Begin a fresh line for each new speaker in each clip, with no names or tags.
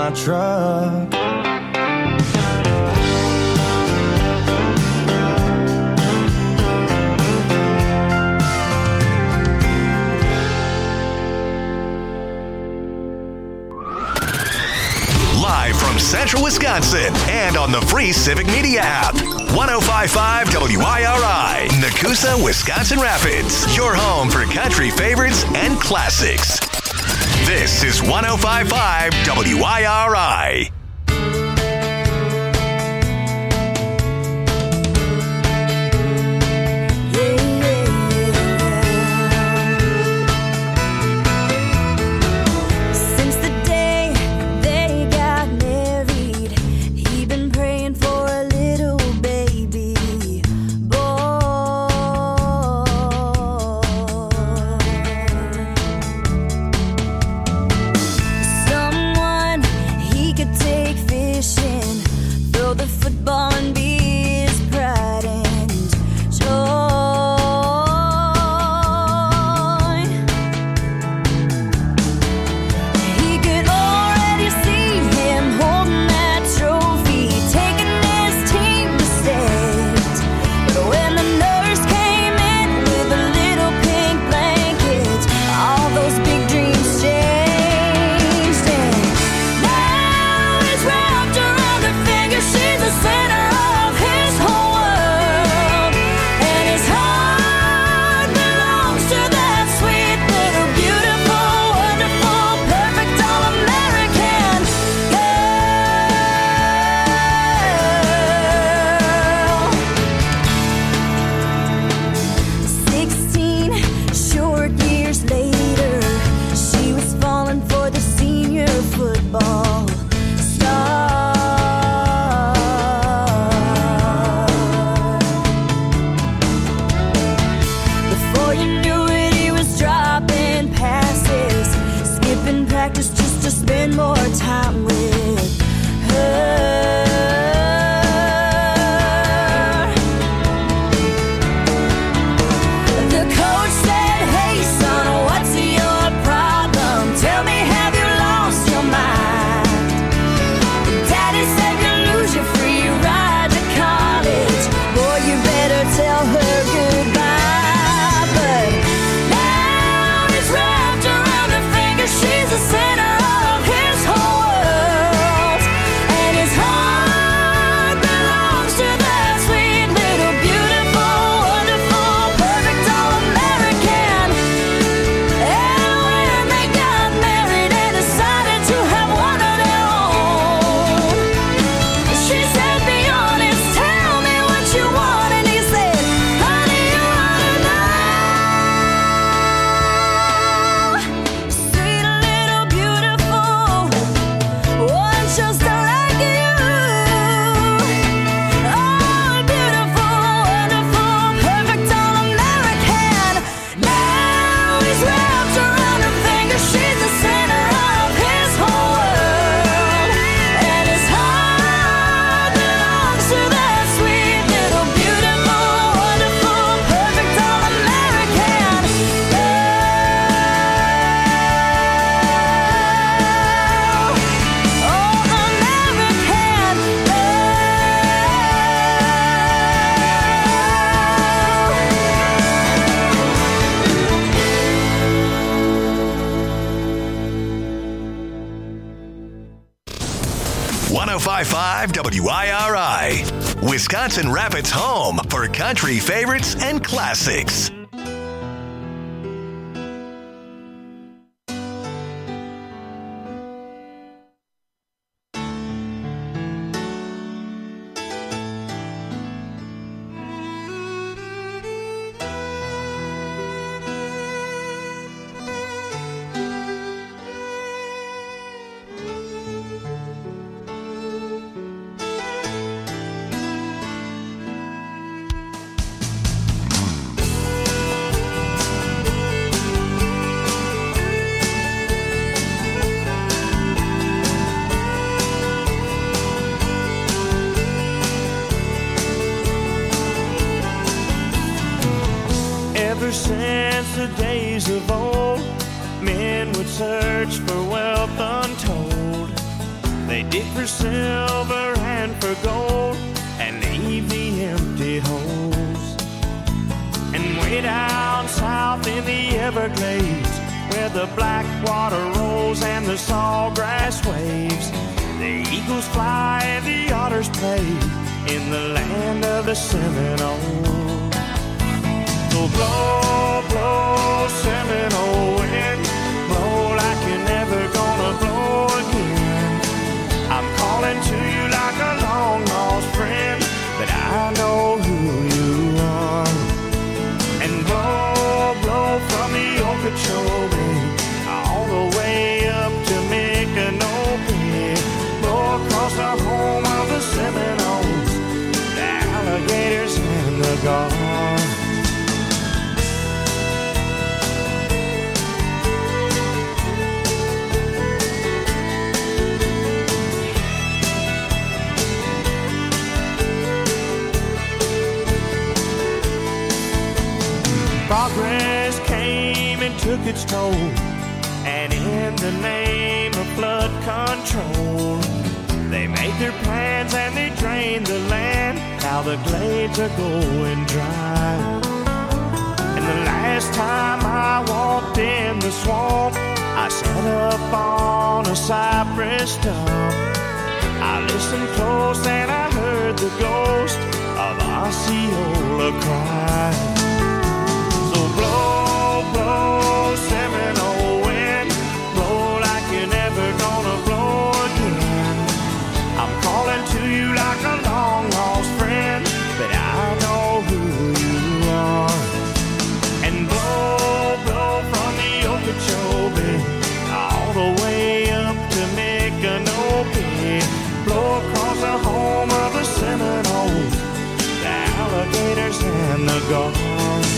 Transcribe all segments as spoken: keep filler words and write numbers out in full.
my truck.
Live from Central Wisconsin and on the free Civic Media app. one oh five point five W I R I, Nakusa, Wisconsin Rapids. Your home for country favorites and classics. This is one oh five point five W I R I. one oh five point five W I R I, Wisconsin Rapids' home for country favorites and classics.
Since the days of old, men would search for wealth untold.
They dig for silver and for gold and leave the empty holes. And way down south in the Everglades, where the black water rolls and the sawgrass waves, the eagles fly and the otters play in the land of the Seminoles. So blow, blow, Seminole wind, blow like you're never gonna blow again. I'm calling to you like a long lost friend, but I know who you are. And blow, blow from the Okeechobee all the way up to Micanopy, blow across the home of the Seminoles, the alligators and the gulls. Progress came and took its toll, and in the name of flood control, they made their plans and they drained the land. Now the glades are going dry. And the last time I walked in the swamp, I sat up on a cypress stump. I listened close and I heard the ghost of Osceola cry. Blow, blow, Seminole wind, blow like you're never gonna blow again. I'm calling to you like a long lost friend, but I know who you are. And blow, blow from the Okeechobee all the way up to Micanopy, blow across the home of the Seminoles, the alligators and the gulls.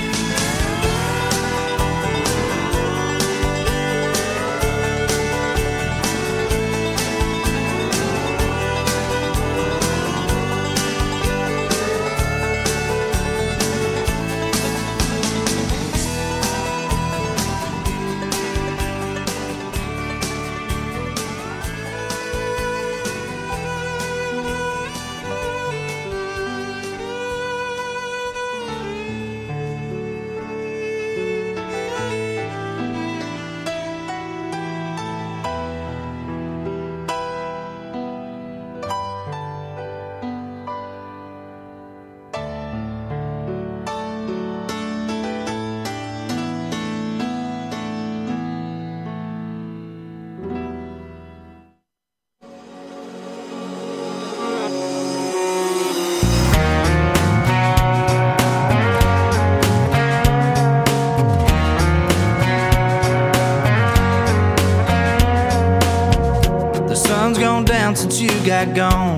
Since you got gone,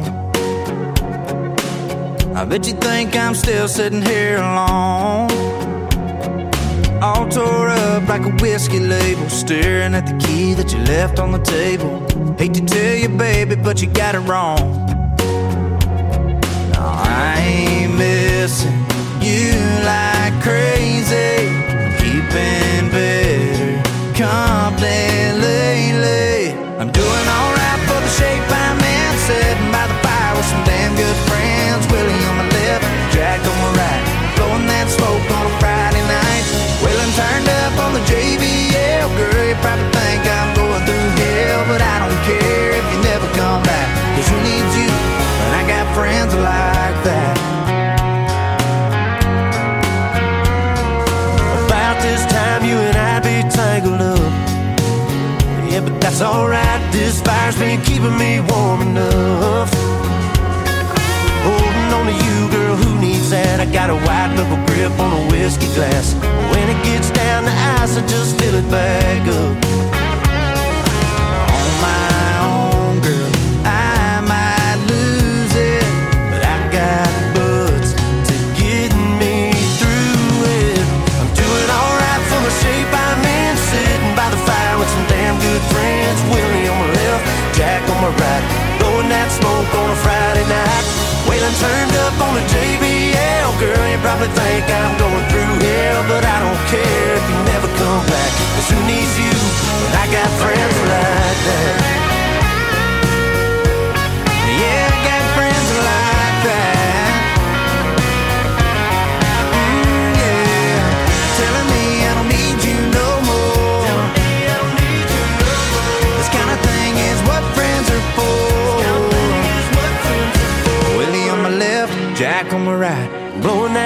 I bet you think I'm still sitting here alone, all tore up like a whiskey label, staring at the key that you left on the table. Hate to tell you, baby, but you got it wrong. No, I ain't missing you like crazy, keeping better company lately. I'm doing alright for the shape I'm in, sitting by the fire with some damn good friends. Willie on my left, Jack on my right, blowing that smoke on a Friday night. Waylon turned up on the J B L. Girl, you probably think I'm going through hell, but I don't care if you never come back, cause who needs you when I got friends like that? About this time you and I'd be tangled up, yeah, but that's alright, this fire's been keeping me warm enough. Holding on to you, girl, who needs that? I got a white knuckle grip on a whiskey glass. When it gets down to ice, I just fill it back up. On my own, girl, I might lose it, but I got butts to get me through it. I'm doing alright for the shape I'm in, sitting by the fire with some damn good friends. Willie on my left, Jack on my right, blowing that smoke on a Friday night. Waylon turned up on the J B L. Girl, you probably think I'm going through hell, but I don't care if you never come back, cause who needs you when I got friends like that?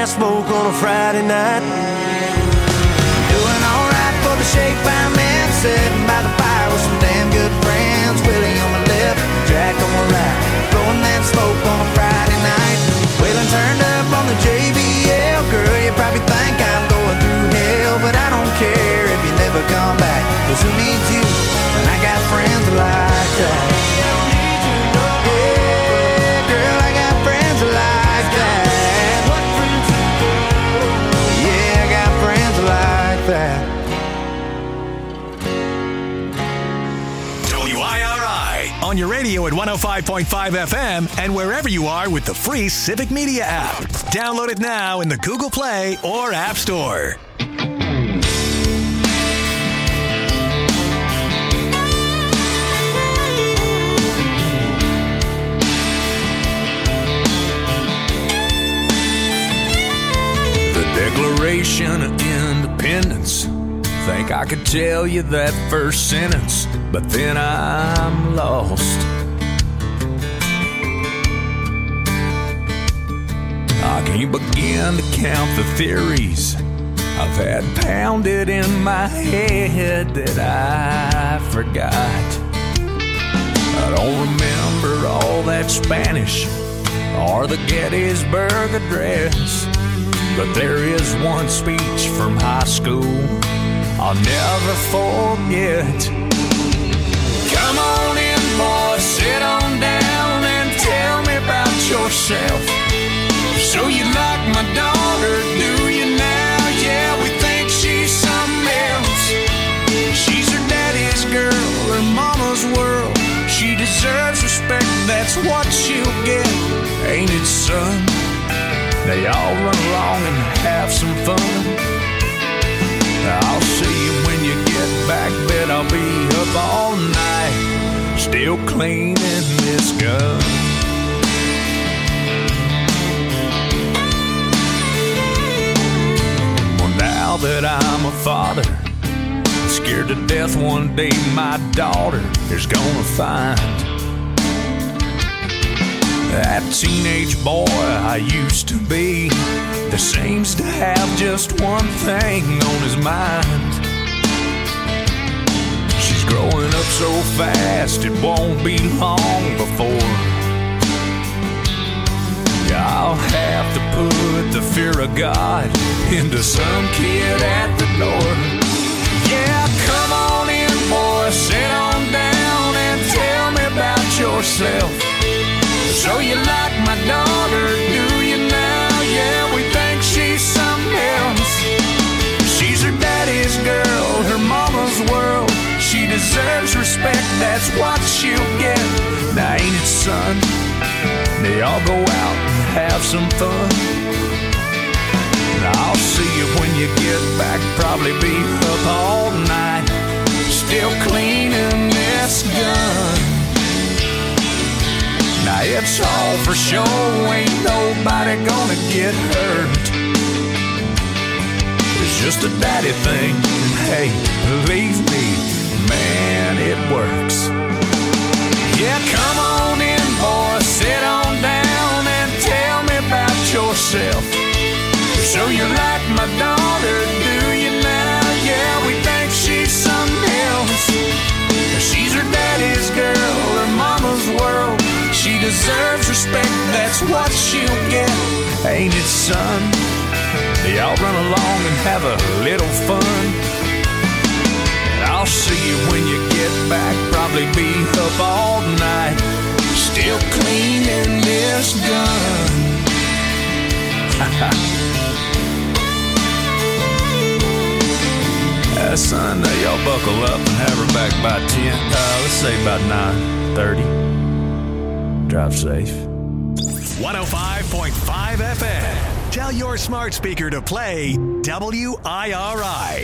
that smoke on a Friday night.
Doing alright for the shake by man, sitting by the fire with some damn good friends. Willie on my left, Jack on my right, blowing that smoke on a Friday night. Waylon turned up on the J B L. Girl, you probably think I'm going through hell, but I don't care if you never come back, 'cause who needs you when I got friends like that? Yeah, girl, I got friends like that. Yeah, I got friends like that.
W I R I on your radio at one oh five point five F M and wherever you are with the free Civic Media app. Download it now in the Google Play or App Store.
The Declaration of Independence. Think I could tell you that first sentence, but then I'm lost. I can't begin to count the theories I've had pounded in my head that I forgot. I don't remember all that Spanish or the Gettysburg Address, but there is one speech from high school I'll never forget. Come on in, boy, sit on down and tell me about yourself. So you like my daughter, do you now? Yeah, we think she's something else. She's her daddy's girl, her mama's world. She deserves respect, that's what she'll get. Ain't it, son? They all run along and have some fun. I'll see you when you get back, bet I'll be up all night, still cleaning this gun. Well, now that I'm a father, I'm scared to death one day my daughter is gonna find that teenage boy I used to be that seems to have just one thing on his mind. She's growing up so fast it won't be long before I'll have to put the fear of God into some kid at the door. Yeah, come on in, boy, sit on down and tell me about yourself. So you like my daughter, do you now? Yeah, we think she's something else. She's her daddy's girl, her mama's world. She deserves respect, that's what she'll get. Now ain't it, son? They all go out and have some fun. Now I'll see you when you get back, probably be up all night, still cleaning this gun. Now it's all for show, ain't nobody gonna get hurt. It's just a daddy thing, and hey, believe me, man, it works. Yeah, come on in, boy, sit on down and tell me about yourself. So you like my daughter, do you now? Yeah, we think she's something else. She's her daddy's girl, her mama's world. She deserves respect, that's what she'll get. Ain't it, son? Y'all run along and have a little fun. And I'll see you when you get back, probably be up all night, still cleaning this gun. uh, son, uh, y'all buckle up and have her back by ten. Uh, let's say about nine thirty. Drive safe.
one oh five point five F M. Tell your smart speaker to play W I R I.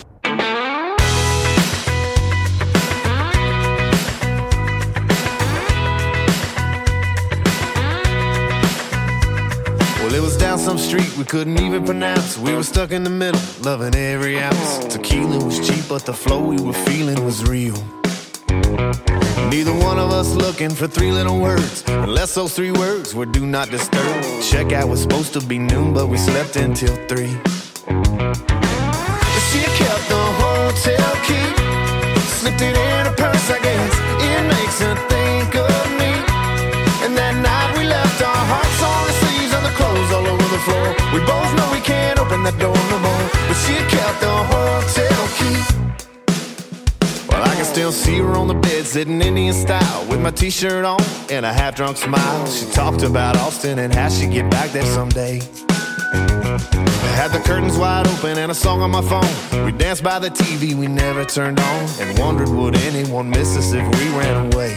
Well, it was down some street we couldn't even pronounce. We were stuck in the middle, loving every ounce. Tequila was cheap, but the flow we were feeling was real. Neither one of us looking for three little words, unless those three words were do not disturb. Checkout was supposed to be noon, but we slept until three. She kept the hotel key, slipped it in her purse, I guess. It makes her think of me. And that night we left our hearts on the sleeves and the clothes all over the floor. We both know we can't open that door no more, but she kept the hotel key. Well, I can still see her on the bed, sitting Indian style, with my t-shirt on and a half-drunk smile. She talked about Austin and how she'd get back there someday. I had the curtains wide open and a song on my phone. We danced by the T V we never turned on, and wondered would anyone miss us if we ran away.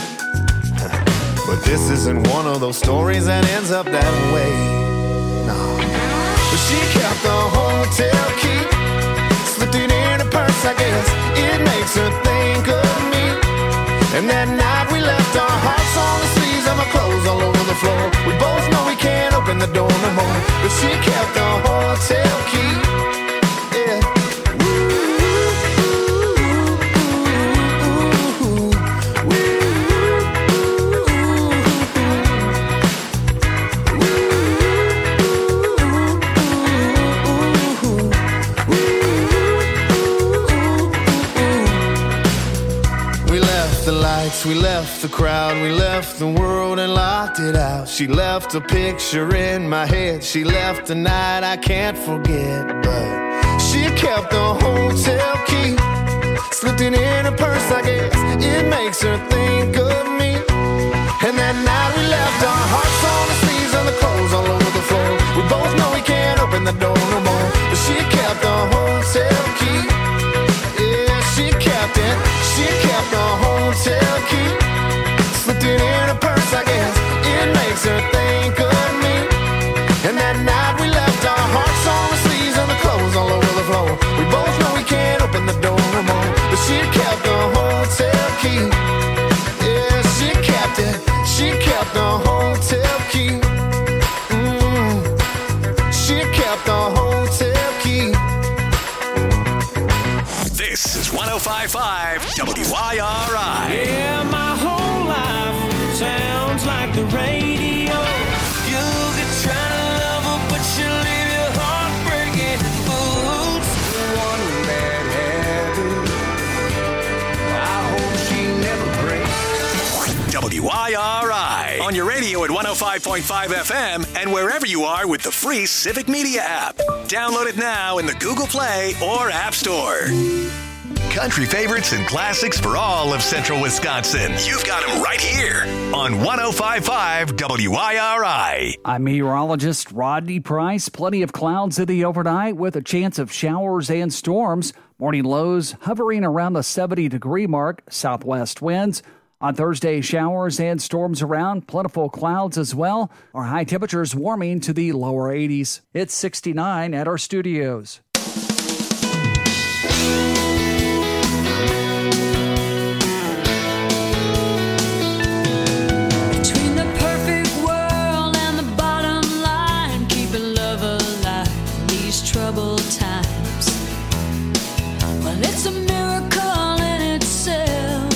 But this isn't one of those stories that ends up that way. No. But she kept the hotel key, slipped it in her purse, I guess. It makes her think of me. And that night we left our hearts on the sleeves and my clothes all over the floor. We both know we can't open the door no more, but she kept the hotel key. Yeah. We left the crowd, we left the world and locked it out. She left a picture in my head, she left a night I can't forget. But she kept the hotel key, slipped it in her purse, I guess. It makes her think of me. And that night we left our hearts on the sleeves and the clothes all over the floor. We both know we can't open the door no more, but she kept the hotel key. Yeah, she kept it, she kept the hotel key, slipped it in her purse, I guess. It makes her think of me. And that night we left our hearts on the sleeves and the clothes all over the floor. We both know we can't open the door no more, but she kept the hotel key. Yeah, she kept it, she kept the hotel key. Mm, she kept the hotel key.
This is one oh five point five W I R I.
Yeah, my whole life sounds like the radio. You could try to love her, but she'll leave your heart breaking boots. One bad habit, I hope she never breaks.
W I R I. On your radio at one oh five point five F M and wherever you are with the free Civic Media app. Download it now in the Google Play or App Store. Country favorites and classics for all of central Wisconsin. You've got them right here on one oh five point five W I R I.
I'm meteorologist Rodney Price. Plenty of clouds in the overnight with a chance of showers and storms. Morning lows hovering around the seventy degree mark. Southwest winds. On Thursday, showers and storms around. Plentiful clouds as well. Our high temperatures warming to the lower eighties. It's sixty-nine at our studios.
Troubled times. Well, it's a miracle in itself,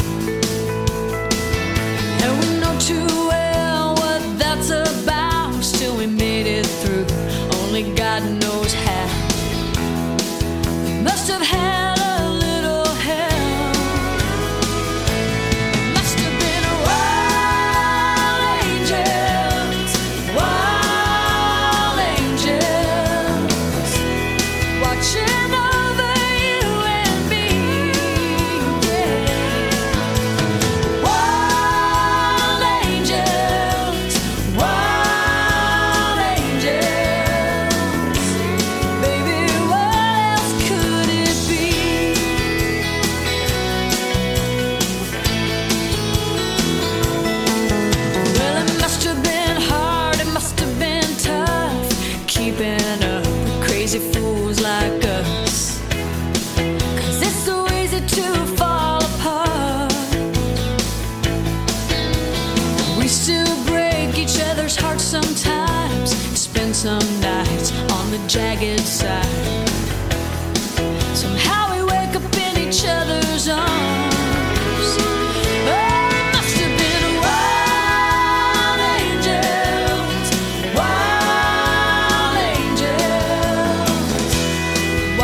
and we know too well what that's about. Still, we made it through. Only God knows how. We must have had a little help. Must have been wild angels, wild angels. Watching over you and me, yeah. Wild angels, wild angels. Baby, what else could it be? Well, it must have been hard, it must have been tough, keeping up with crazy fools like us. 'Cause it's so easy to fall apart. We still break each other's hearts sometimes, spend some nights on the jagged side. Somehow we wake up in each other's arms.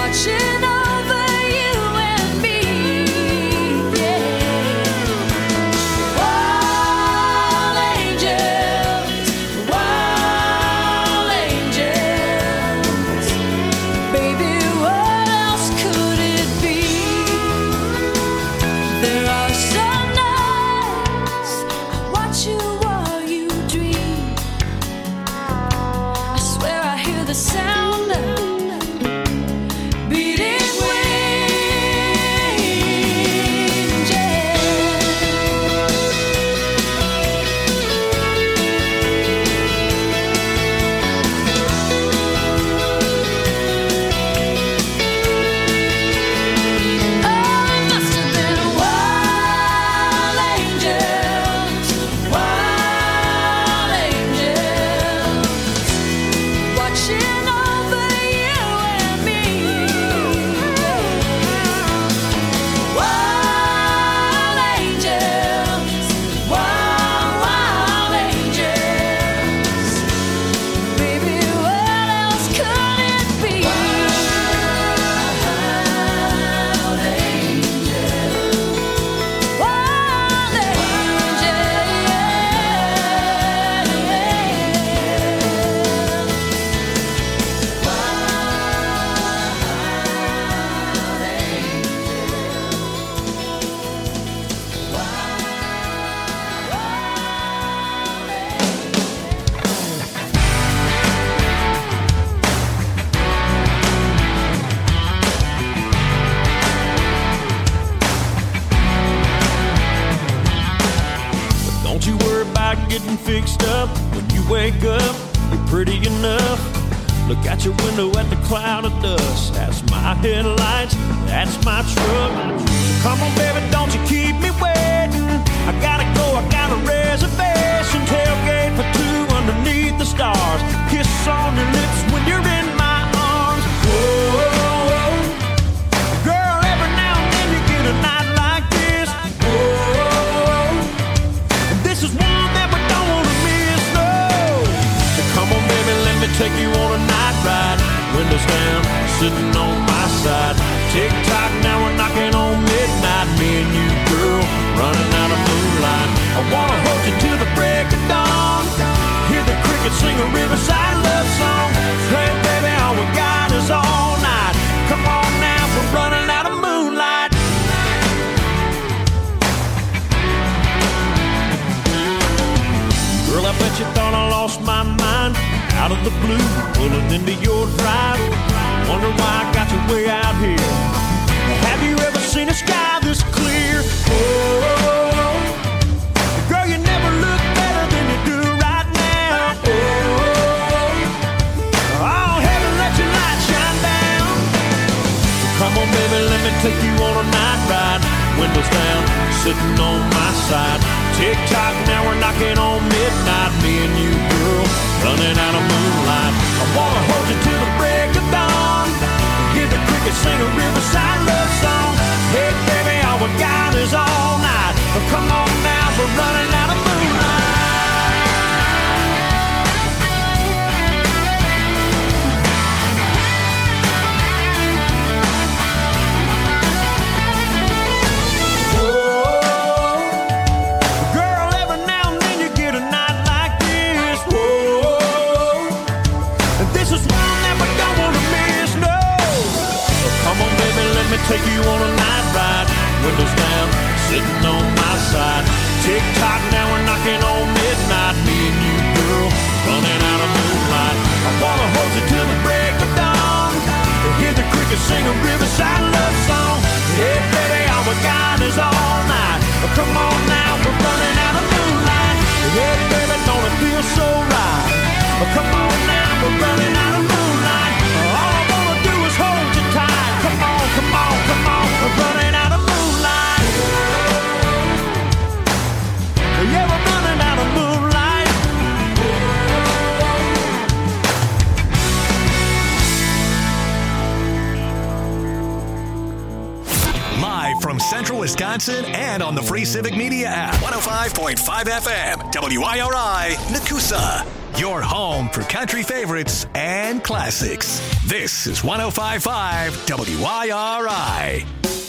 watching over you and me. Yeah. Wild angels, wild angels. Baby, what else could it be? There are some nights I watch you while you dream. I swear I hear the sound of beating wings, yeah. Oh, it must have been wild angels, wild angels, watching over you and me. Wild angels, wild, wild angels. Baby, what else could it be? Wild angels, wild
Don't you worry about getting fixed up. When you wake up, you're pretty enough. Look out your window at the cloud of dust. That's my headlights, that's my truck. Come on, baby, don't you keep me waiting. I gotta go, I got a reservation. Tailgate for two underneath the stars. Kiss on your lips when you're in my arms. Whoa, girl, every now and then you get a night like this. Whoa, this is one that we don't wanna miss, no. So come on, baby, let me take you on a night ride. Windows down, sitting on my side. Tick tock, now we're knocking on midnight. Me and you, girl, running out of moonlight. I wanna hold you till the break of dawn. Hear the crickets sing a riverside love song. Hey, baby, all we got is all night. Come on now, we're running out of moonlight. Girl, I bet you thought I lost my mind. Out of the blue, pulling into your drive. Wonder why I got you way out here. Have you ever seen a sky this clear? Oh, girl, you never look better than you do right now. Oh, oh, heaven, let your light shine down. Come on, baby, let me take you on a night ride. Windows down, sitting on my side. Tick tock, now we're knocking on midnight. Me and you, girl, running out of moonlight. I wanna hold you till the break of dawn. Hear the crickets sing a riverside love song. Hey, baby, all we got is all night. But come on now, we're running out of moonlight. Girl, every now and then you get a night like this. Whoa, and this is one that we don't wanna miss, no. So come on, baby, let me take you on a night ride. Windows down, sitting on my side. Tick tock, now we're knocking on midnight. Me and you, girl, running out of moonlight. I wanna hold you till the break of dawn. Hear the crickets sing a riverside love song. Hey, baby, all we got is all night. Oh, come on now, we're running out of moonlight. Hey, baby, don't it feel so right? Oh, come on now, we're running out of moonlight. All I wanna do is hold you tight. Come on, come on, come on, we're running out of moonlight. Yeah, we're running out of moonlight.
Live from Central Wisconsin and on the free Civic Media app. one oh five point five F M, W I R I, Nakusa. your home for country favorites and classics. This is one oh five point five W I R I.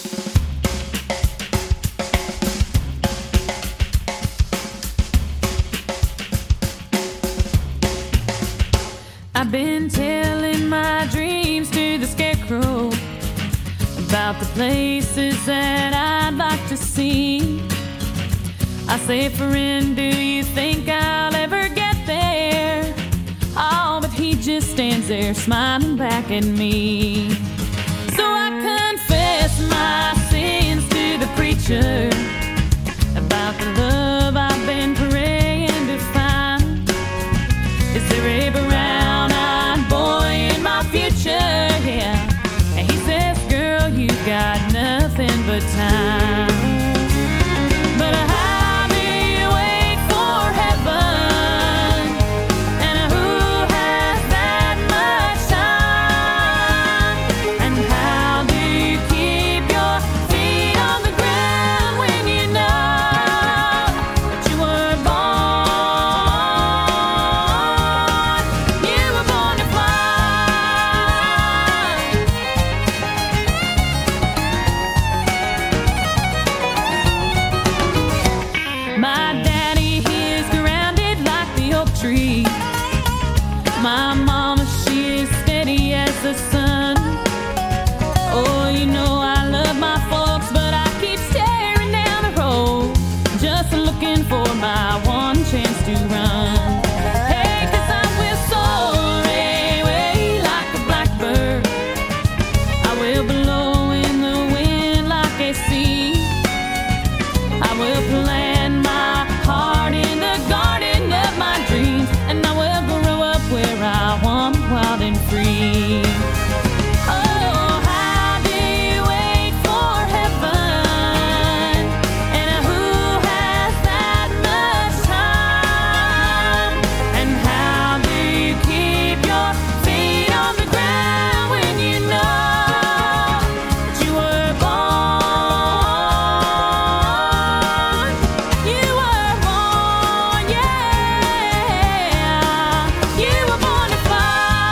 I've been telling my dreams to the scarecrow about the places that I'd like to see. I say, friend, do you think I'll ever get there? Oh, but he just stands there smiling back at me. So I confess my sins to the preacher about the love I've been praying to find. Is there a brown-eyed boy in my future? Yeah. And he says, girl, you got nothing but time. But how do you wait for heaven? And who has that much time? And how do you keep your feet on the ground when you know that you were born? You were born to fly. My daddy, he is grounded like the oak tree. My mama, she is steady as the sun. Oh, you know I love my folks, but I keep staring down the road, just looking for my one chance to run. Hey, 'cause I will soar away like a blackbird. I will blow in the wind like a sea. I will plant my heart in the garden of my dreams, and I will grow up where I want, wild and free. Oh, how do you wait for heaven? And who has that much time? And how do you keep your feet on the ground when you know that you were born? You were born, yeah. You were born to fly.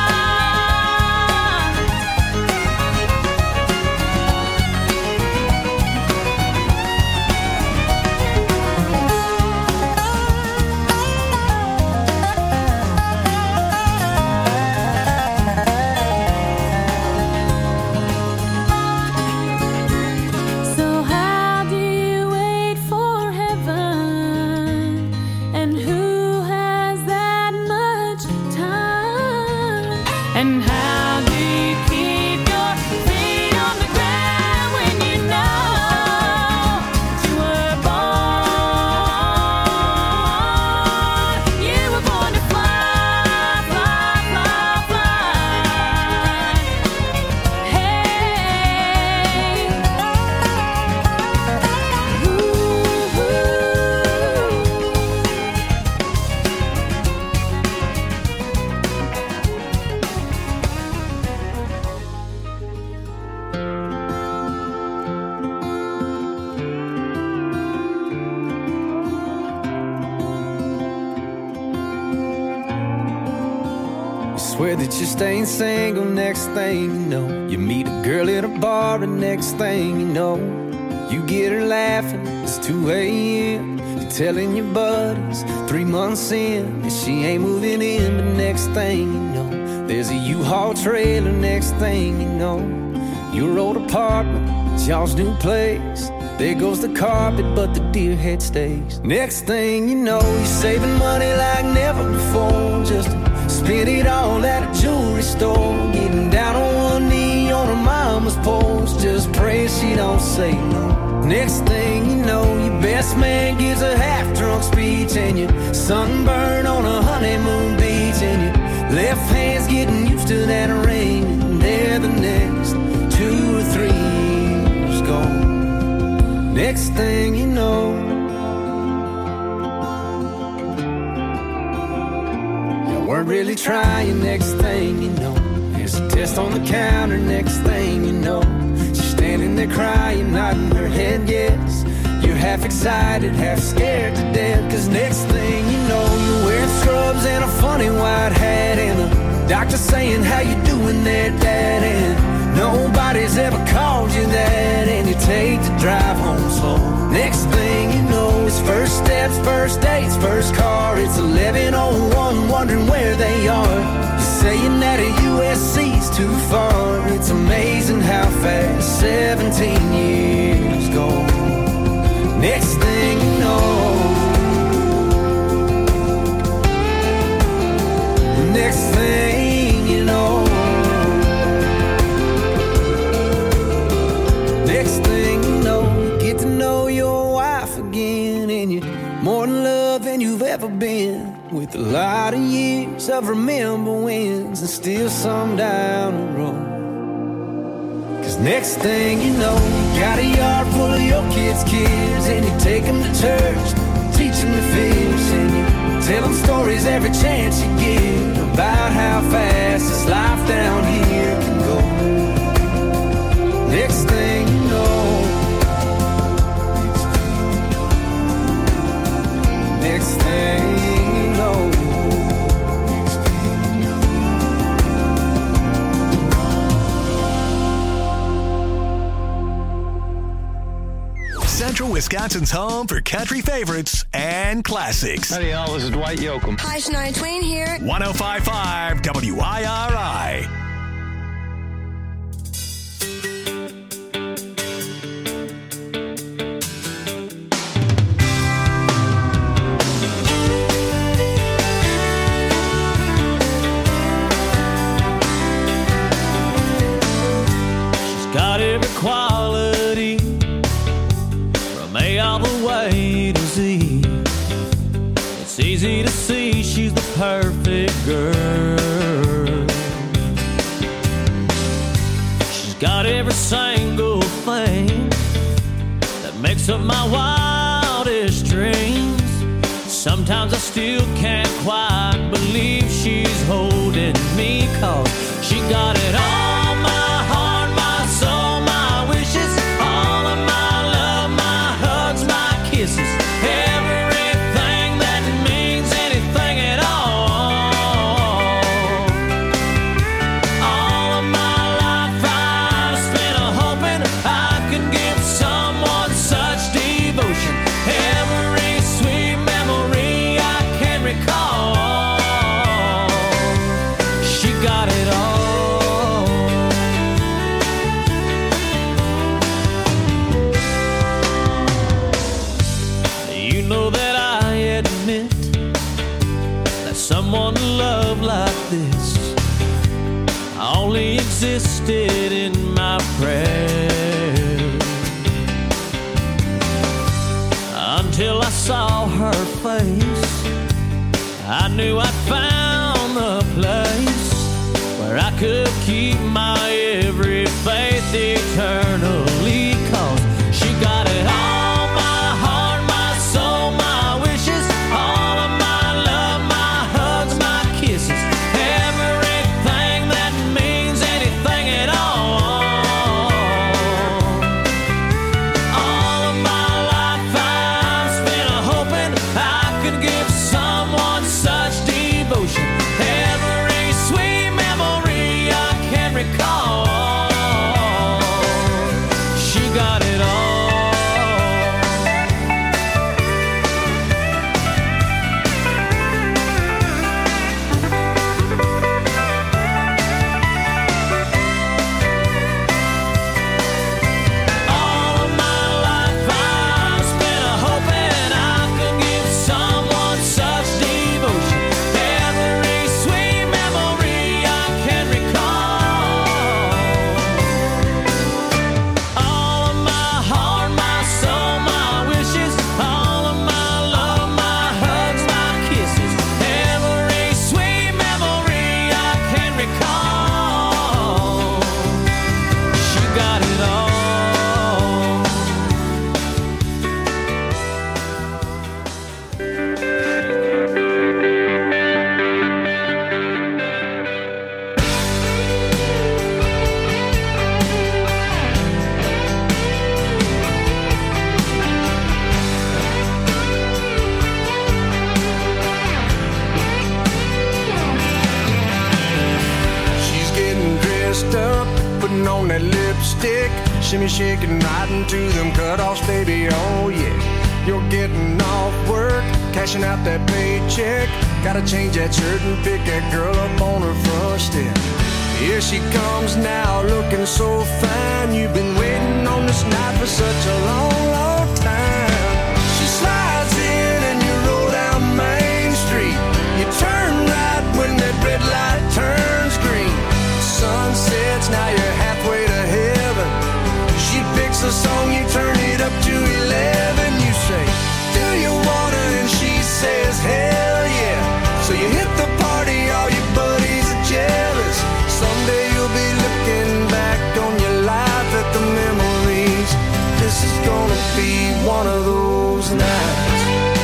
So how do you wait for heaven? And who has that much time? And how do you keep your feet on the ground when you know that you were born? You were born to fly, fly, fly, fly. Hey.
You swear that you're staying single, next thing you know, you meet a girl at a bar, and next thing you know, you get her laughing, it's two a.m. You're telling your buddies three months in that she ain't moving in, but next thing you know, there's a U-Haul trailer, next thing you know, your old apartment, it's y'all's new place. There goes the carpet, but the deer head stays. Next thing you know, you're saving money like never before, just to spend it all at a jewelry store. Getting down on one knee on her mama's porch, just praying she don't say no. Next thing you know, your best man gives a half-drunk speech, and you're sunburned on a honeymoon beach, and your left hand's getting used to that ring, and there the next two or three years gone. Next thing you know, you weren't really trying. Next thing you know, there's a test on the counter. Next thing you know, she's standing there crying, nodding her head yes. You half excited, half scared to death. Cause next thing you know, you're wearing scrubs and a funny white hat, and the doctor saying, how you doing there, Dad? And nobody's ever called you that, and you take the drive home slow. Next thing you know, it's first steps, first dates, first car. It's eleven oh one, wondering where they are. You're saying that a U S C's too far. It's amazing how fast seventeen years go. Next thing you know, next thing you know, next thing you know, you get to know your wife again, and you're more in love than you've ever been, with a lot of years of remember wins and still some down the road. Cause next thing you know, you got a yard full of your kids' kids, and you take them to church, teach them to fish, and you tell them stories every chance you get about how fast this life down here can go. Next thing you know, next thing you know,
Central Wisconsin's home for country favorites and classics.
Howdy, y'all. This is Dwight Yoakam.
Hi, Shania Twain here.
one oh five point five W I R I.
She's got every quality from A all the way to Z. It's easy to see she's the perfect girl. She's got every single thing that makes up my wildest dreams. Sometimes I still can't quite believe she's holding me, cause she got it all, my heart, my soul, my wishes, all of my love, my hugs, my kisses, everything that means anything at all. All of my life I've spent a hoping I could give someone such devotion. Every sweet memory I can recall, she got it all. You know that I admit that someone to love like this only existed in my prayers, until I saw her face. I knew I'd found the place where I could keep my every faith eternally, cause she got it all, my heart, my soul, my wishes, all of my love, my hugs, my kisses, everything that means anything at all. All of my life I've spent a hoping I could give someone such devotion. Every sweet memory I can recall,
putting on that lipstick, shimmy shaking right into them cutoffs, baby, oh yeah. You're getting off work, cashing out that paycheck. Gotta change that shirt and pick that girl up on her front step. Here she comes now, looking so fine. You've been waiting on this night for such a long, long time. She slides in and you roll down Main Street. You turn right when that red light turns green. Sun sets, now you're halfway to heaven. She picks a song, you turn it up to eleven. You say, do you wanna? And she says, hell yeah. So you hit the party, all your buddies are jealous. Someday you'll be looking back on your life at the memories. This is gonna be one of those nights.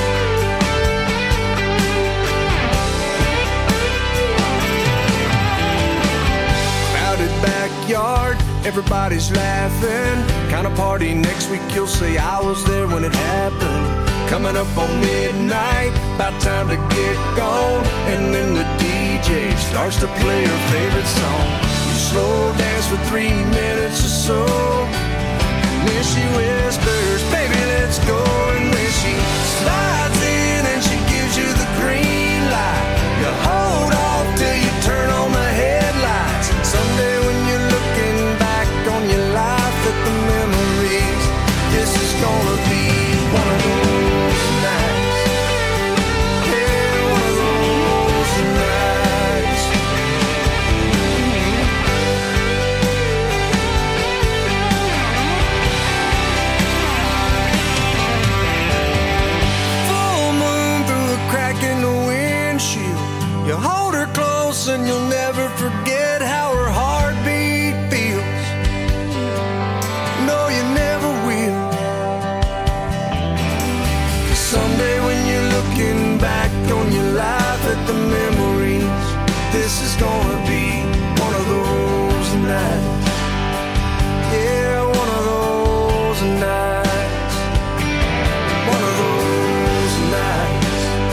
Crowded backyard, everybody's laughing. Kind of party next week, you'll say I was there when it happened. Coming up on midnight, about time to get gone. And then the D J starts to play her favorite song. You slow dance for three minutes or so. And then she whispers, baby, let's go. And then she slides in and she gives you the green light. You hold off till you turn on the headlights. Someday when you're looking back on your life at the memories, this is gonna be one of those. You hold her close and you'll never forget how her heartbeat feels. No, you never will. 'Cause someday when you're looking back on your life at the memories, this is gonna be one of those nights. Yeah, one of those nights. One of those nights.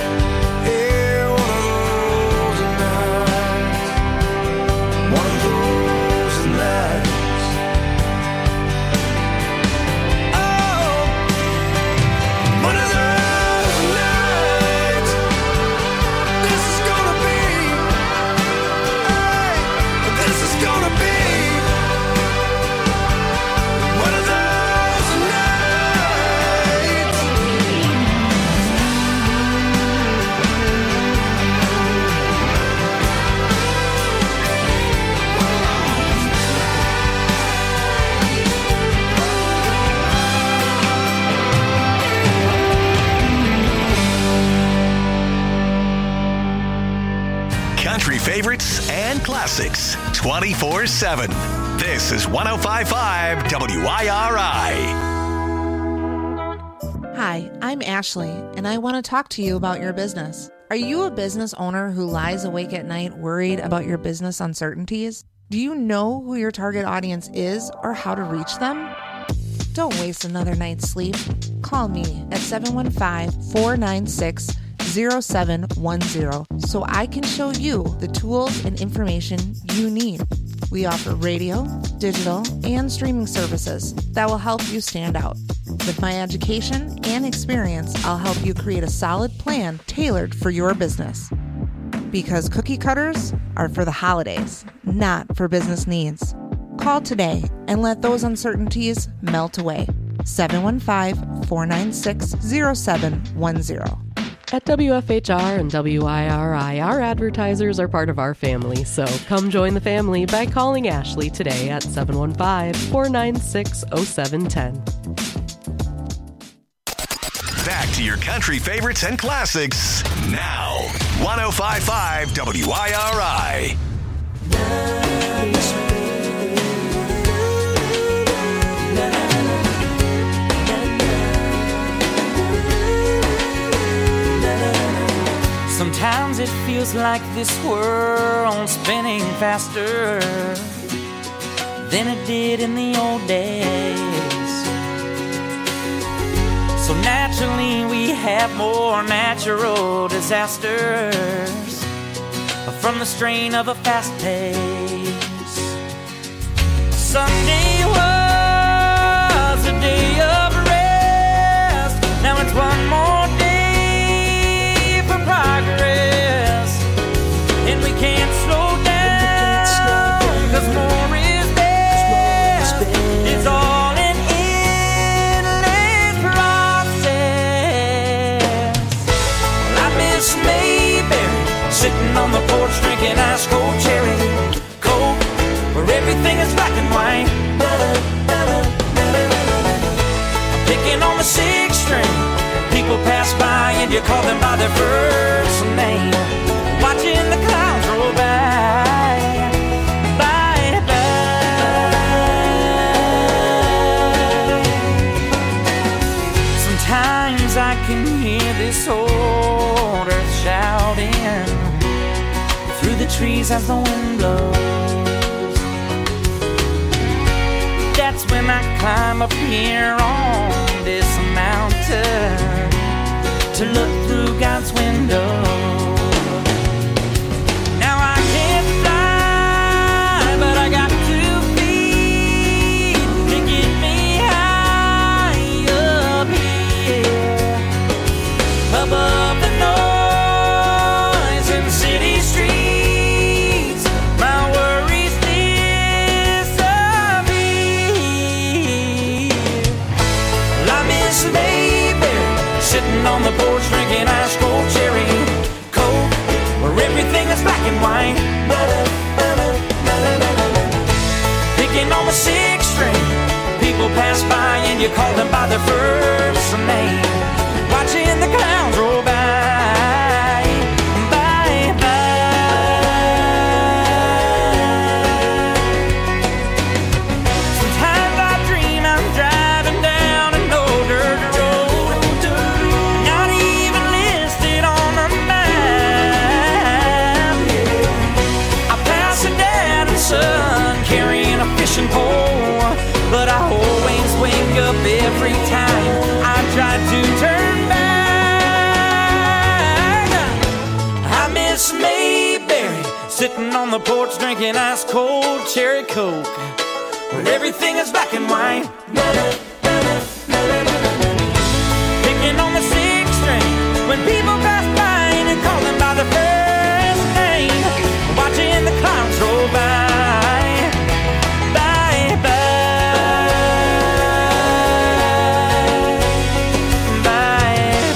Favorites and classics twenty-four seven. This is one oh five point five W I R I.
Hi, I'm Ashley, and I want to talk to you about your business. Are you a business owner who lies awake at night worried about your business uncertainties? Do you know who your target audience is or how to reach them? Don't waste another night's sleep. Call me at seven one five, four nine six, zero seven one zero so I can show you the tools and information you need. We offer radio, digital, and streaming services that will help you stand out. With my education and experience, I'll help you create a solid plan tailored for your business. Because cookie cutters are for the holidays, not for business needs. Call today and let those uncertainties melt away. seven one five, four nine six, zero seven one zero.
At W F H R and W I R I, our advertisers are part of our family, so come join the family by calling Ashley today at seven one five, four nine six, zero seven one zero.
Back to your country favorites and classics now. one oh five point five W I R I.
Sometimes it feels like this world's spinning faster than it did in the old days. So naturally we have more natural disasters from the strain of a fast pace. Sunday was a day of rest. Now it's one more day for progress, and we can't slow down, cause more is best. It's all an endless process. Well, I miss Mayberry, sitting on the porch drinking ice cold cherry coke, where everything is black and white. Picking on the sixth string, people pass by and you call them by their first name. Watching the clouds roll by, by, by. Sometimes I can hear this old earth shouting through the trees as the wind blows. That's when I climb up here on this mountain to look through God's window. Now I can't fly, but I got two feet to get me high up here, above the noise in city streets. My worries disappear. Well, I miss Mayberry, sitting on the porch drinking ice cold cherry coke, where everything is black and white. Picking on the sixth string, people pass by and you call them by their first name. Watching the clouds roll by, by, by. Sometimes I dream I'm driving down an old dirt road, not even listed on the map. I pass a dad and son carrying a fishing pole, but I always wake up every time I try to turn back. I miss Mayberry, sitting on the porch drinking ice cold cherry coke, where everything is black and white. Picking on the sixth string, when people pass by and you call them by their first name. Watching the clouds roll by, by, by, by,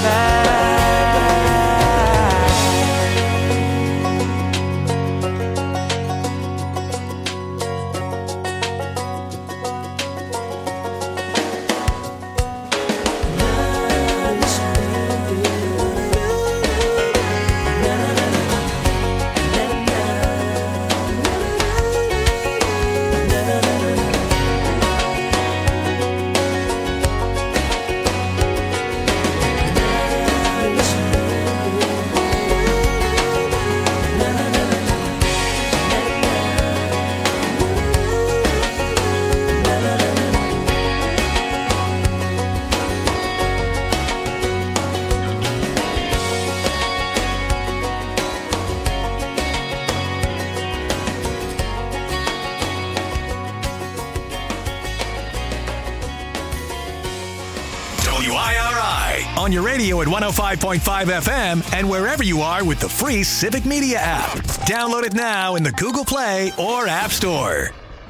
W I R I on your radio at one oh five point five F M and wherever you are with the free Civic Media app. Download it now in the Google Play or App Store.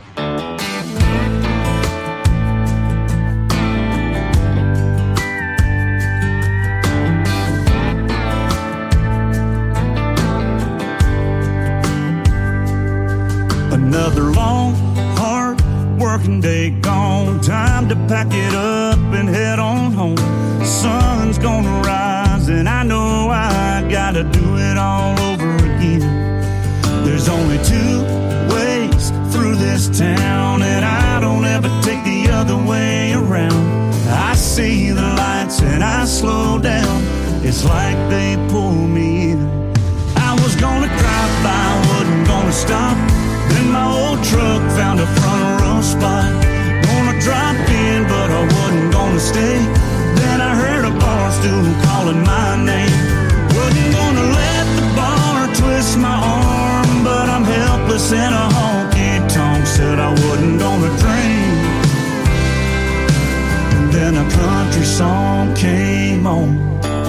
Another long, hard working day gone. Time to pack it up and head on home. Sun's gonna rise and I know I gotta do it all over again. There's only two ways through this town, and I don't ever take the other way around. I see the lights and I slow down. It's like they pull me in. I was gonna drive by, wasn't gonna stop. Then my old truck found a front row spot. Gonna drop in, but I wasn't gonna stay. Then I heard a bar stool calling my name. Wasn't gonna let the bar twist my arm, but I'm helpless in a honky tonk. Said I wasn't gonna country song came on.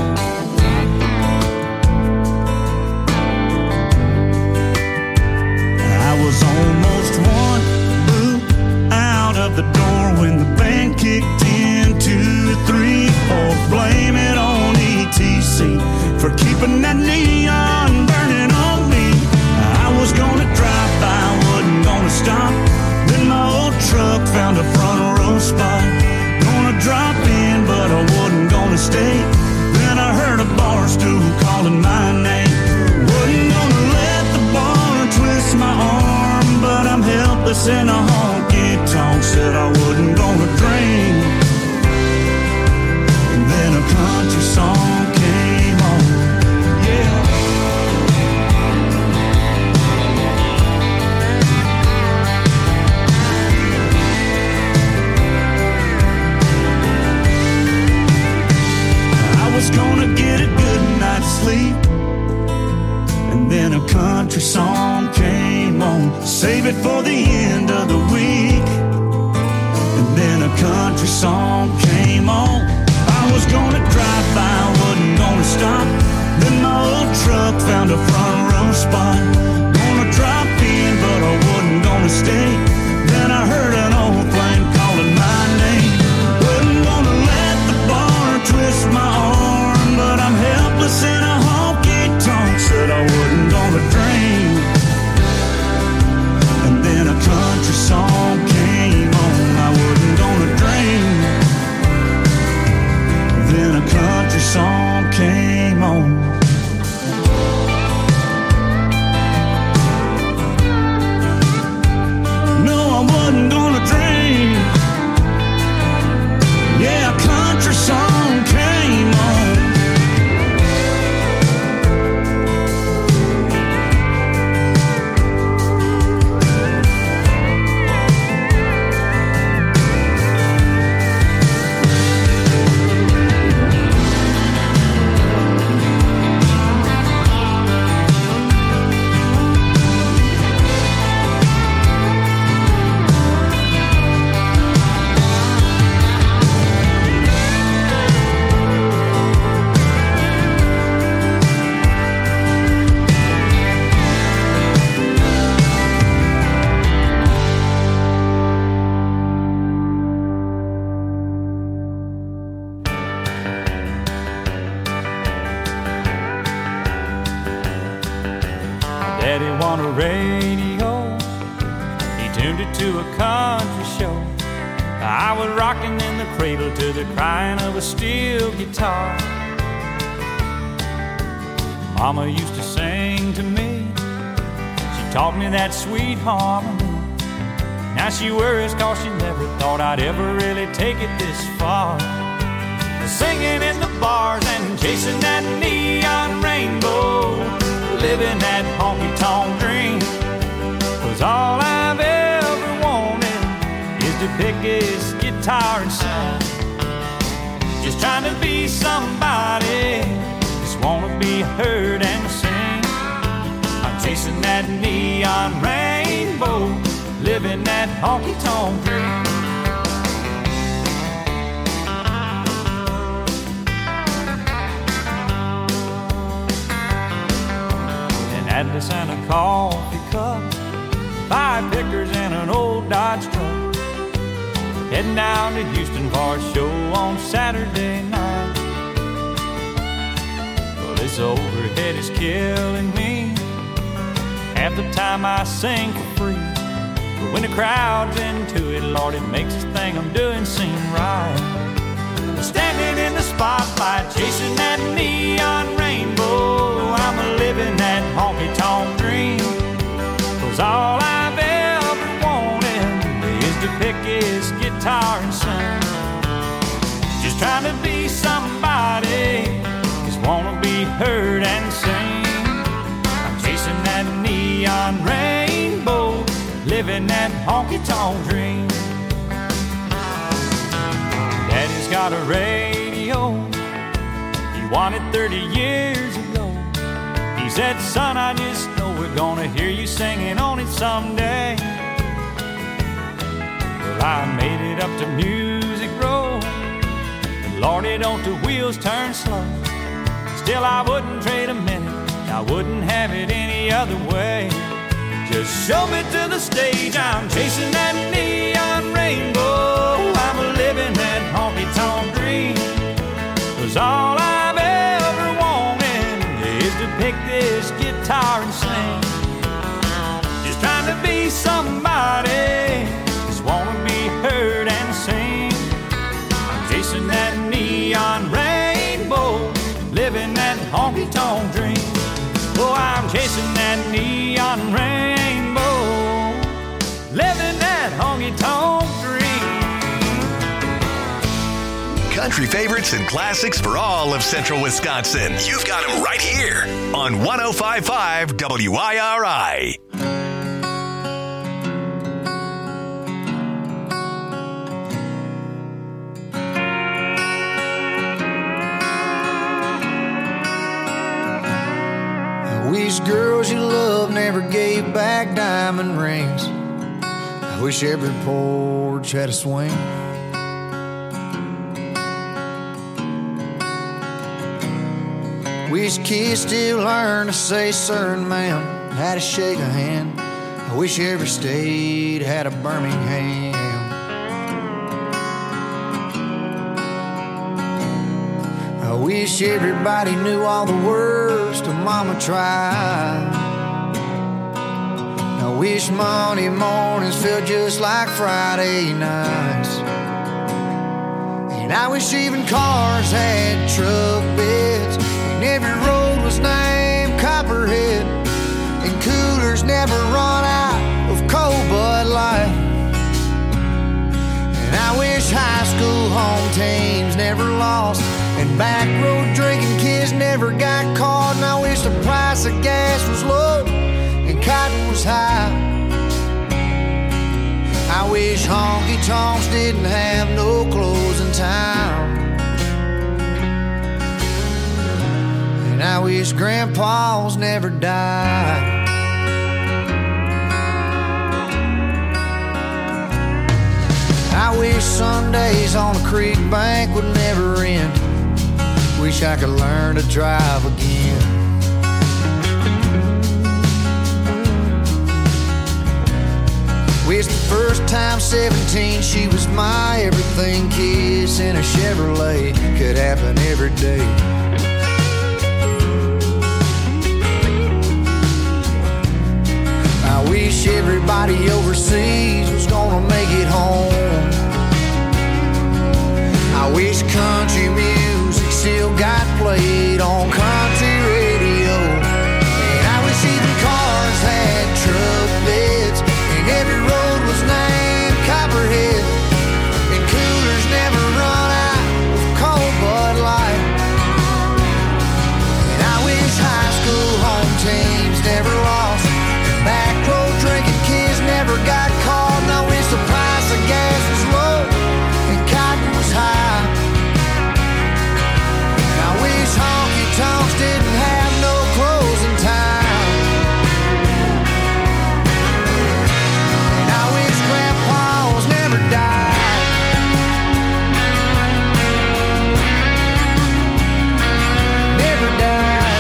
I was almost one boot out of the door when the band kicked in. Two, three, four, blame it on E T C for keeping that neon burning on me. I was gonna drive by, wasn't gonna stop. Then my old truck found a front row spot. Gonna drop in, but I wasn't gonna stay. Then I heard a bar stool calling my name. Wasn't gonna let the bar twist my arm, but I'm helpless in a honky-tonk. Said I wasn't gonna drink. And then a country song came on. Yeah. I was gonna get a good night's sleep, and then a country song came on. Save it for the end of the week. And then a country song came on. I was gonna drive by, wasn't gonna stop. Then my old truck found a front row spot. Gonna drop in, but I wasn't gonna stay. Then I heard an old flame calling my name. Wasn't gonna let the bar twist my arm, but I'm helpless in a honky-tonk. Said I wasn't gonna drink. And then a country song came on. I wasn't gonna drink. Then a country song came on. No, I wasn't gonna drink. Yeah, a country song came on. Daddy won a radio, he tuned it to a country show. I was rocking in the cradle to the crying of a steel guitar. Mama used to sing to me, she taught me that sweet harmony. Now she worries cause she never thought I'd ever really take it this far. Singing in the bars and chasing that neon rainbow, living that honky-tonk dream. Cause all I've ever wanted is to pick his guitar and sing. Just trying to be somebody, just wanna be heard and sing. I'm chasing that neon rainbow, living that honky-tonk dream. Atlas and a coffee cup, five pickers and an old Dodge truck. Heading down to Houston for a show on Saturday night. Well, this overhead is killing me. Half the time I sing for free, but when the crowd's into it, Lord, it makes this thing I'm doing seem right. Standing in the spotlight, chasing that neon rainbow, I'm a living that honky-tonk dream. Cause all I've ever wanted is to pick his guitar and sing. Just trying to be somebody, just wanna be heard and sing. I'm chasing that neon rainbow, living that honky-tonk dream. Daddy's got a radio, he won it thirty years ago. He said, son, I just know we're gonna hear you singing on it someday. Well, I made it up to Music Row, the
Lordy, don't the wheels turn slow. Still, I wouldn't trade a minute. I wouldn't have it any other way. Just show me to the stage. I'm chasing that neon rainbow. I'm a living that honky-tonk dream. 'Cause all I've ever wanted is to pick this guitar and sing. Just trying to be somebody. Just wanna be heard and sing. I'm chasing that neon rainbow. Living that honky-tonk dream. Oh, I'm chasing that neon rainbow. Living that honky-tonk dream.
Country favorites and classics for all of Central Wisconsin. You've got them right here on one oh five point five W I R I.
Wish girls you love never gave back diamond rings. I wish every porch had a swing. Wish kids still learn to say sir and ma'am, how to shake a hand. I wish every state had a Birmingham. I wish everybody knew all the words to Mama Tried. I wish Monday mornings felt just like Friday nights. And I wish even cars had truck beds, and every road was named Copperhead, and coolers never run out of cold Bud Light. And I wish high school home teams never lost, and back road drinking kids never got caught. And I wish the price of gas was low and cotton was high. I wish honky-tonks didn't have no closing time. And I wish grandpas never died. I wish Sundays on the creek bank would never end. Wish I could learn to drive again. Wish the first time seventeen she was my everything kiss in a Chevrolet could happen every day. I wish everybody overseas was gonna make it home. I wish country music still got played on country radio. And I wish even cars had truck beds, and every road was named Copperhead, and coolers never run out of cold Bud Light. And I wish high school home teams never lost, and back road drinking kids never got caught. And I wish the price of gas was low and cotton was high. I wish honky-tonks didn't have no closing time. And I wish grandpas never died. Never died.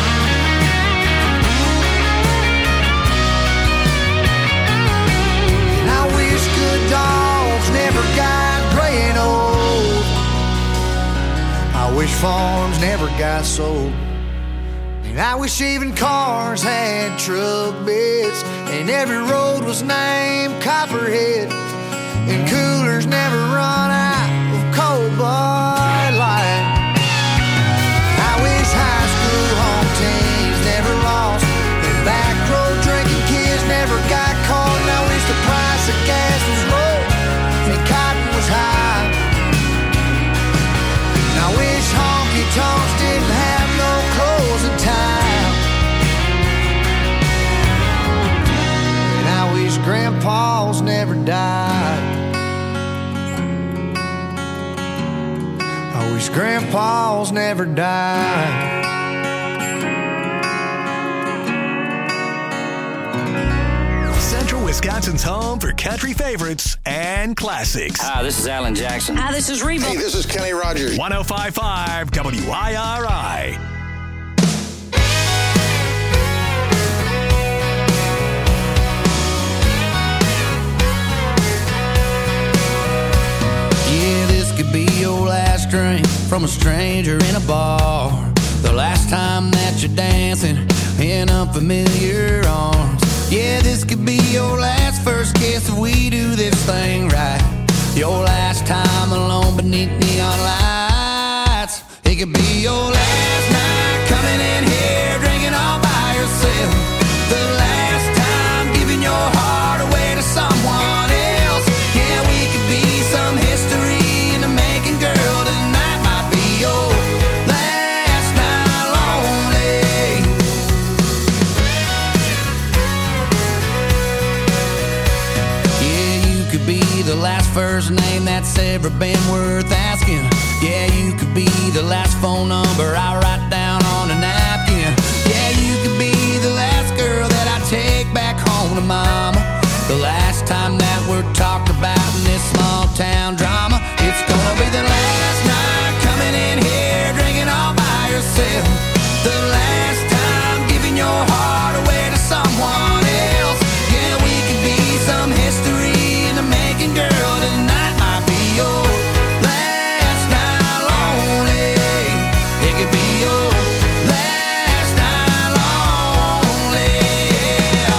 And I wish good dogs never got gray and old. I wish farms never got sold. And I wish even cars had truck beds, and every road was named Copperhead, and coolers never run out of cold Bud Light. I wish high school home teams never lost, and back road drinking kids never got caught. And I wish the price of gas was low and cotton was high. And I wish honky-tonks didn't have no closing time. And I wish grandpas never died. I wish grandpas never died.
Central Wisconsin's home for country favorites and classics.
Hi, this is Alan Jackson.
Hi, this is Reba.
Hey, this is Kenny Rogers.
one oh five point five W I R I.
Yeah, this could be your last drink from a stranger in a bar. The last time that you're dancing in unfamiliar arms. Yeah, this could be your last first kiss if we do this thing right. Your last time alone beneath neon lights. It could be your last night coming in here drinking all by yourself. The last time giving your heart away to someone else. Yeah, we could be some history in the making, girl. Tonight might be your last night lonely. Yeah, you could be the last first name that's ever been worth asking. Yeah, you could be the last phone number I write down on a napkin. Yeah, you could be the last girl that I take back home to mama. The last time that we're talked about in this small town drama. It's gonna be the last night coming in here drinking all by yourself. The last time giving your heart away to someone else. Yeah, we could be some history in the making, girl. Tonight might be your last night lonely. It could be your last night lonely. Yeah.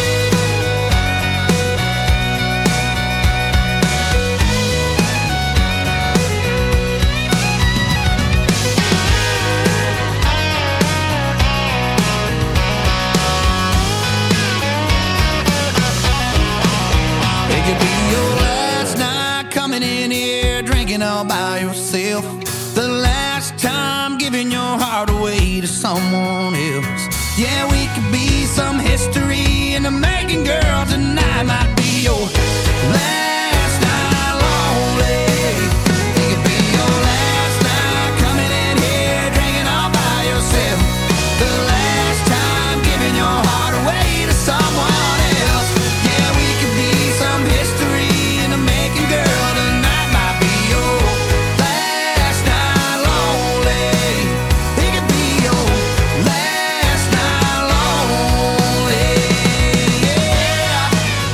It could be your last night coming in here drinking all by yourself. The last time giving your heart away to someone else. Yeah, we could be some history in the making, girl. Tonight might be your last night lonely. It could be your last night coming in here drinking all by yourself. The last time giving your heart away to someone else. Yeah, we could be some history in the making, girl. Tonight might be your last night lonely. It could be your last night lonely. Yeah.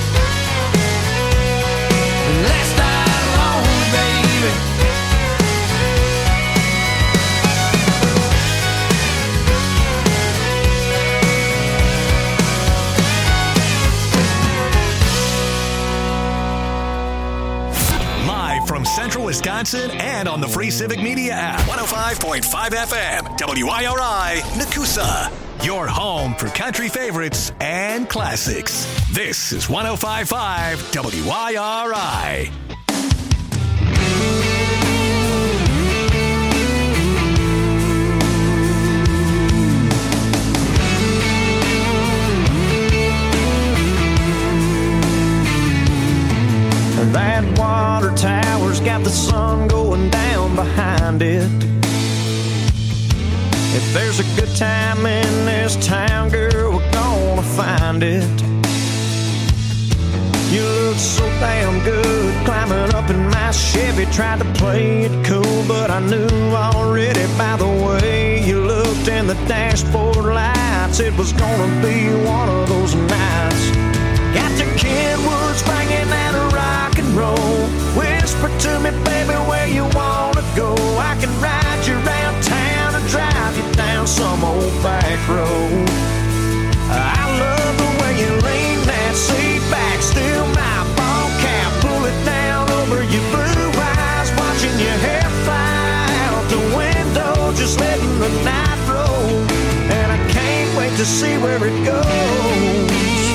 Last night lonely, baby.
Live from Central Wisconsin and on the free Civic Media app. one oh five point five F M, W I R I, Nakusa. Your home for country favorites and classics. This is one oh five point five W I R I.
That water tower's got the sun going down behind it. If there's a good time in this town, girl, we're gonna find it. You look so damn good climbing up in my Chevy. Tried to play it cool, but I knew already by the way you looked in the dashboard lights, it was gonna be one of those nights. Got the Kenwoods banging and a rock and roll. Whisper to me, baby, where you wanna go. I can ride you around town and drive you down some old back road. I love the way you lean that seat back, steal my ball cap, pull it down over your blue eyes, watching your hair fly out the window, just letting the night roll. And I can't wait to see where it goes.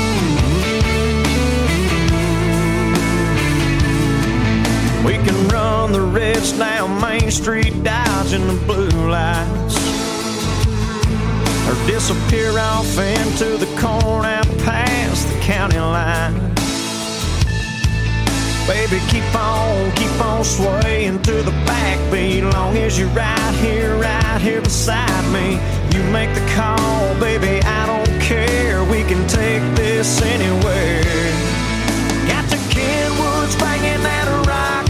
We can run the reds down Main Street, dodging the blue lights, or disappear off into the corn out past the county line. Baby, keep on, keep on swaying to the backbeat, long as you're right here, right here beside me. You make the call, baby, I don't care. We can take this anywhere.
got the Kenwoods banging at a rock